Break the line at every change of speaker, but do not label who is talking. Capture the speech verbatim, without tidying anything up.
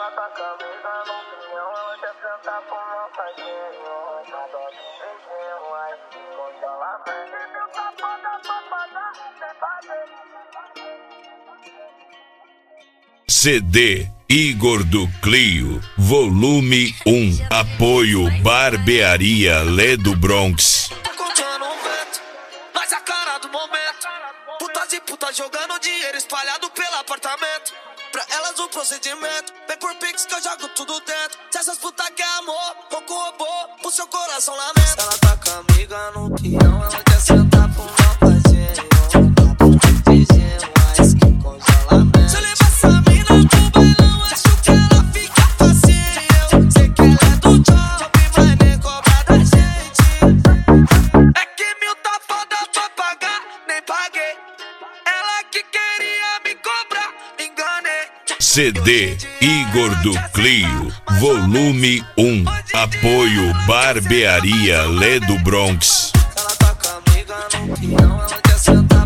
tá camisa no pinhão, ela quer sentar com uma faquinha. Cada beijinho, ai, congelamento. Se meu papo dá pra pagar, sem fazer.
C D Igor do Clio, volume um. Apoio Barbearia Lé do Bronx.
Tô contando um vento, mas a cara do momento. Putas e putas jogando dinheiro espalhado pelo apartamento. Pra elas o procedimento, vem por pix que eu jogo tudo dentro. Se essas putas quer amor, pouco robô, o seu coração lamenta. Ela tá com a amiga no peão, ela quer sentar pro meu parceiro. Tá por beijinho, mas que congelamento. Se eu levar essa mina pro bailão, acho que ela fica facinho. Sei que ela é do job, mas nem cobra da gente. É que mil tá foda pra pagar, nem paguei. Ela que queria me cobrar, enganei.
C D Igor do Clio, volume um. Apoio Barbearia Lé do Bronx.
Ela tá com a amiga no peão, ela quer sentar